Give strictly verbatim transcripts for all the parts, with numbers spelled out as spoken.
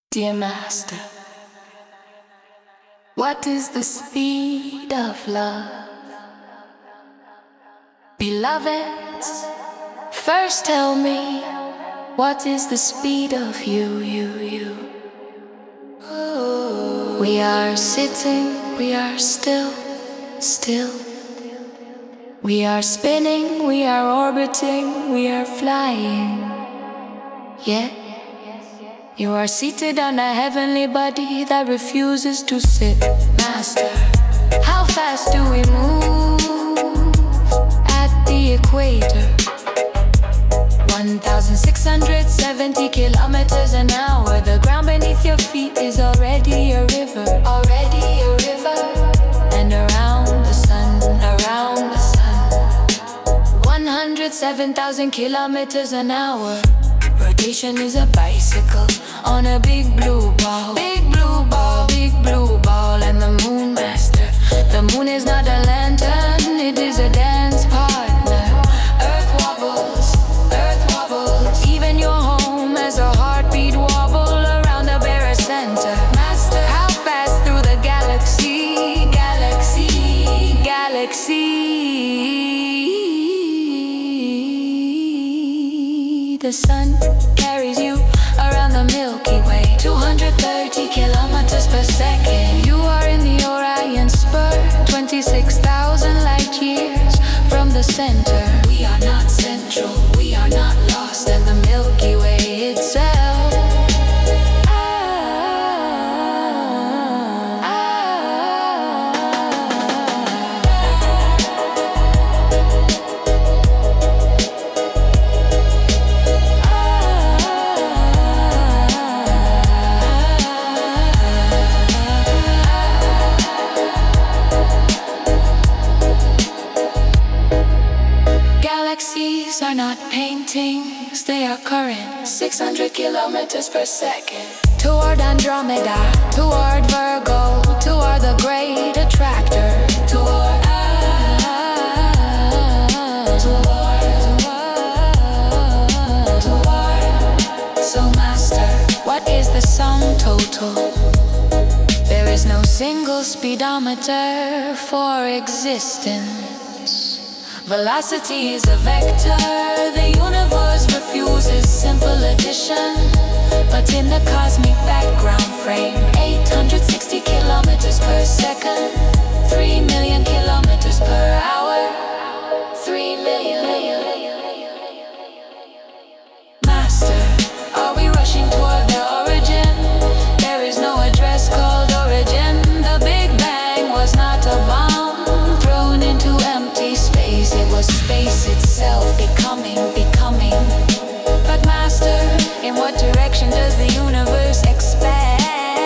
Dear Master, what is the speed of love? Beloved, first tell me, what is the speed of you, you, you? Ooh. We are sitting, we are still, still. We are spinning, we are orbiting, we are flying. Yeah. You are seated on a heavenly body that refuses to sit. Master, how fast do we move at the equator? one thousand six hundred seventy kilometers an hour. The ground beneath your feet is already a river. Already a river. And around the sun, around the sun, one hundred seven thousand kilometers an hour. Rotation is a bicycle on a big blue ball. Big blue ball, big blue ball. And the moon master, the moon is not a lantern, it is a dance partner. Earth wobbles, earth wobbles. Even your home has a heartbeat wobble around the barycenter. Master, how fast through the galaxy, galaxy, galaxy. The sun carries you around the Milky Way, two hundred thirty kilometers per second. You are in the Orion Spur, twenty-six thousand light years from the center. We are not central, we are not lost in the Milky Way itself. Galaxies are not paintings, they are currents, six hundred kilometers per second. Toward Andromeda, toward Virgo, toward the great attractor. Toward, toward, toward, toward. So master, what is the sum total? There is no single speedometer for existence. Velocity is a vector, the universe refuses simple addition. But in the cosmic background frame, eight hundred sixty kilometers per second, three million kilometers per hour, three million. Master, are we rushing toward the origin? There is no address called origin. The Big Bang was not a bomb thrown into empty space. It was space itself becoming, becoming. But master, in what direction does the universe expand?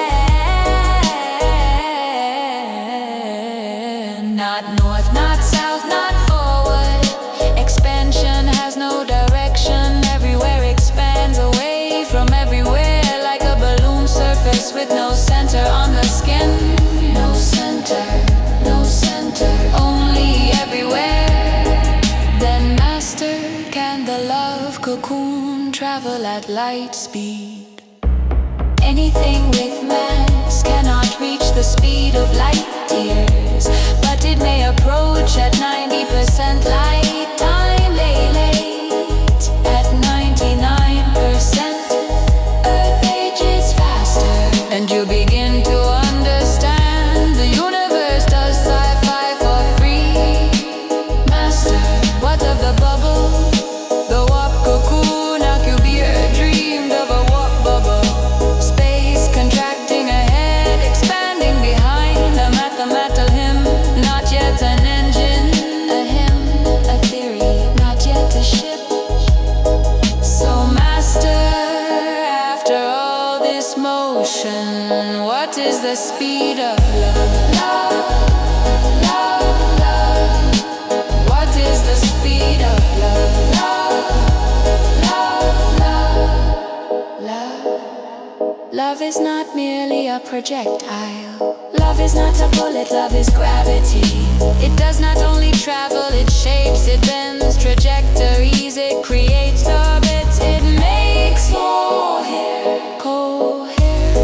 Not north, not south, not forward. Expansion has no direction. Everywhere expands away from everywhere, like a balloon surface with no center on the skin. No center, no center, only everywhere. Then master, can the love cocoon travel at light speed? Anything with mass cannot reach the speed of light years, but it may approach at ninety percent light time. Late, late, at ninety-nine percent, Earth ages faster, and you begin to understand the universe does sci-fi for free. Master, what of the bubble? The warp cocoon, how could be a dreamed of a warp bubble? Space contracting ahead, expanding behind. A mathematical hymn, not yet an engine. A hymn, a theory, not yet a ship. So master, after all this motion, what is the speed of love? Love, love, love. What is the speed of love? Love, love, love, love. Love is not merely a projectile. Love is not a bullet, love is gravity. It does not only travel, it shapes, it bends trajectories, it creates orbits, it makes more cohere.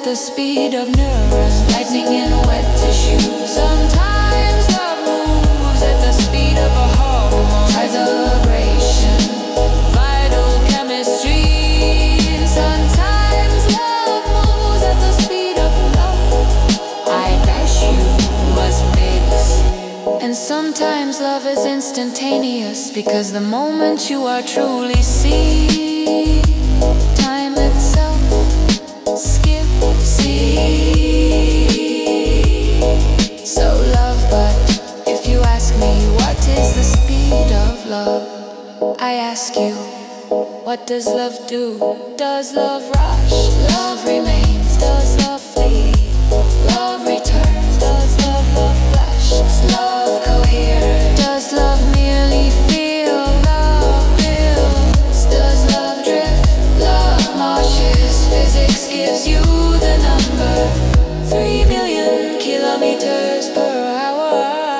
the speed of neurons, lightning in wet tissue. Sometimes love moves at the speed of a hormone, vibration, vital chemistry. Sometimes love moves at the speed of love. I dash you was mix. And sometimes love is instantaneous, because the moment you are truly seen, time itself skips see. So love, but if you ask me what is the speed of love, I ask you, what does love do? Does love rush? Love remains. Does love flee? Love returns. Does love love flash? Is love coherent? Does love merely feel? Love builds. Does love drift? Love marches. Physics gives you the number three million kilometers per hour.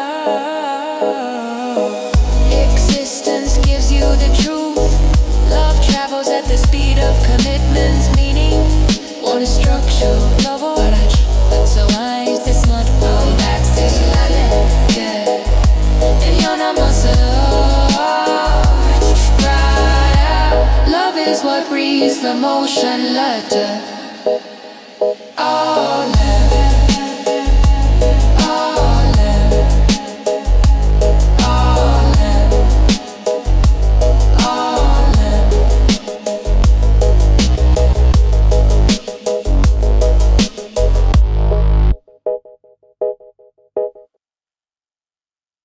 Existence gives you the truth. Love travels at the speed of commitments, meaning what is structure? Love or so I this much. Oh, that's the island. Yeah. And you're not right out. Love is what breathes the motion letter. Oh,